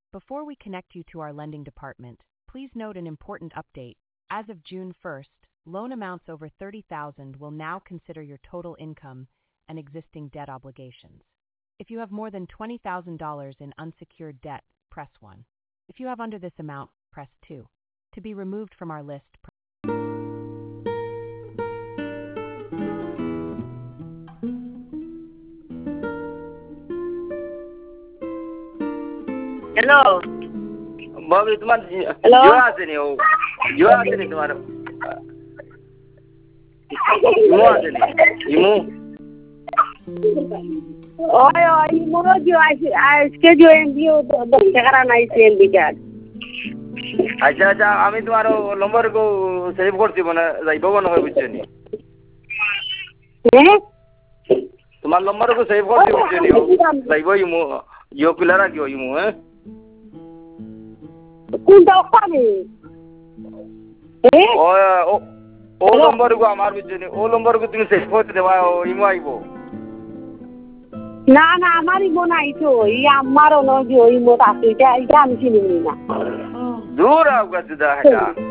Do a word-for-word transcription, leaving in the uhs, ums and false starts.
Before we connect you to our lending department, please note an important update. As of June first, loan amounts over thirty thousand dollars will now consider your total income and existing debt obligations. If you have more than twenty thousand dollars in unsecured debt, press one. If you have under this amount, press two. To be removed from our list, press Hello. Bobby, तुम्हार Hello? जो आते नहीं हो, जो आते नहीं तुम्हारा, इमो आते नहीं, इमो, Oy oy mo jo aske jo envió dos कराना इसे इंडिकेट अच्छा अच्छा आमी तुम्हारो नंबर को सेव करती बना जाइबो बना कोई बुझे नहीं, हैं तुम्हार नंबर को सेव करती बुझे नहीं हो, जाइबो इमो, यो पिलारा क्यों इमो है? कौन डॉक्टर है हैं ओ ओ ओ नंबर को हमार बुझे नहीं, ओ नंबर को तुम सेव करते देवा इमो आइबो ना ना हमारी बोनाई तो ये हमारो नो जो इमो ताकि क्या क्या मिशी नहीं ना दूर आओगा सीधा है क्या